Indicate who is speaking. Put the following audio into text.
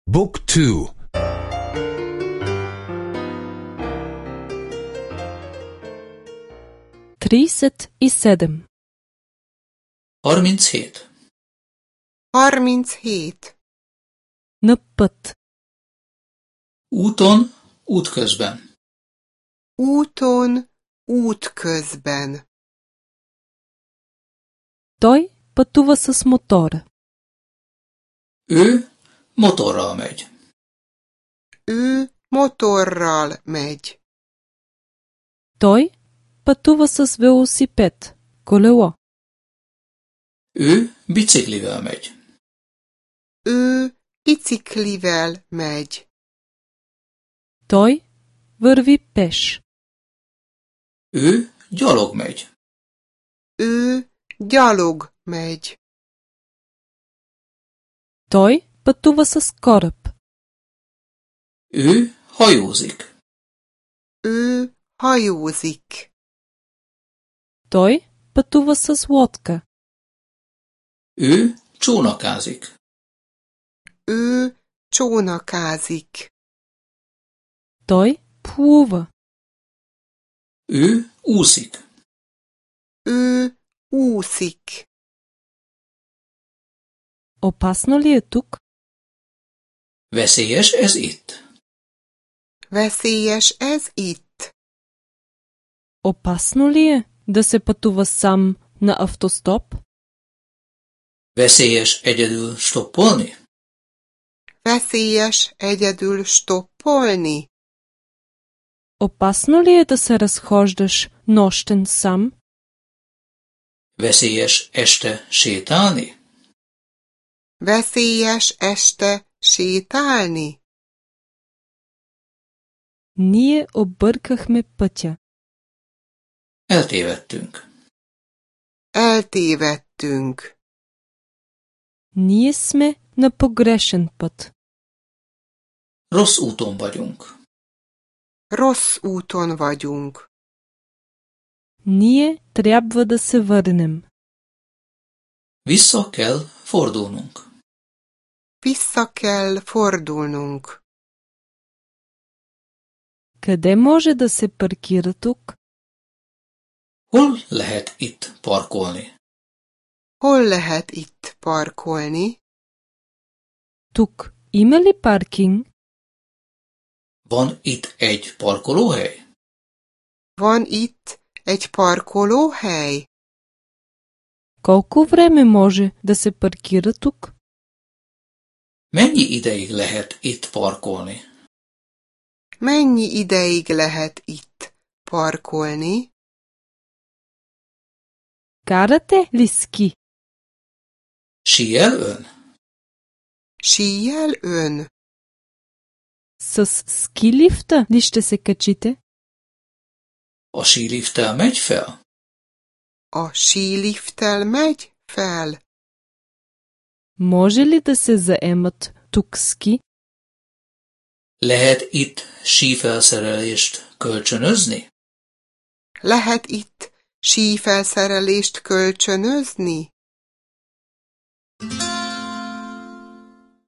Speaker 1: Book 2.
Speaker 2: 37.
Speaker 3: 37.
Speaker 4: 37.
Speaker 2: На път.
Speaker 3: Úton, útközben.
Speaker 4: Úton, útközben.
Speaker 2: Той пътува с мотора.
Speaker 3: Ő motorral megy.
Speaker 4: Ő motorral megy.
Speaker 2: Той пътува с велосипед, колело.
Speaker 3: Ő biciklivel megy.
Speaker 4: Ő biciklivel megy.
Speaker 2: Той върви пеш.
Speaker 3: Ő gyalog megy.
Speaker 4: Ő gyalog megy.
Speaker 2: Той пътува с кораб.
Speaker 3: Ő hajózik.
Speaker 4: Ő hajózik.
Speaker 2: Той пътува с лодка.
Speaker 3: Ő csónakázik.
Speaker 4: Ő csónakázik.
Speaker 2: Той плува.
Speaker 3: Ő úszik.
Speaker 4: Ő úszik.
Speaker 2: Опасно ли е тук?
Speaker 3: Veszélyes ez itt.
Speaker 4: Veszélyes ez itt.
Speaker 2: Опасно ли е да се пътува сам на автостоп?
Speaker 3: Veszélyes egyedül stoppolni?
Speaker 4: Veszélyes egyedül stoppolni.
Speaker 2: Опасно ли е да се разхождаш нощен сам?
Speaker 3: Veszélyes este sétálni?
Speaker 4: Veszélyes este sétálni.
Speaker 2: Ние объркахме пътя.
Speaker 3: Eltévedtünk.
Speaker 4: Eltévedtünk.
Speaker 2: Ние сме на погрешен път.
Speaker 3: Rossz úton vagyunk.
Speaker 4: Rossz úton vagyunk.
Speaker 2: Ние трябва да се върнем.
Speaker 3: Vissza kell fordulnunk.
Speaker 4: Vissza kell fordulnunk.
Speaker 2: Къде може да се паркира тук?
Speaker 3: Hol lehet itt parkolni?
Speaker 4: Hol lehet itt parkolni?
Speaker 2: Тук има ли паркинг?
Speaker 3: Van itt egy parkolóhely?
Speaker 4: Van itt egy parkolóhely?
Speaker 2: Колко време може да се паркира тук?
Speaker 3: Mennyi ideig lehet itt parkolni?
Speaker 4: Mennyi ideig lehet itt parkolni?
Speaker 2: Карате ли ски?
Speaker 3: Síel ön?
Speaker 4: Síjjel ön?
Speaker 2: С ски лифта ли ще се качите?
Speaker 3: A sílifttel megy fel?
Speaker 4: A sílifttel megy fel?
Speaker 2: Може ли да се заемат тук ски?
Speaker 3: Lehet itt sífelszerelést kölcsönözni?
Speaker 4: Lehet itt sífelszerelést kölcsönözni?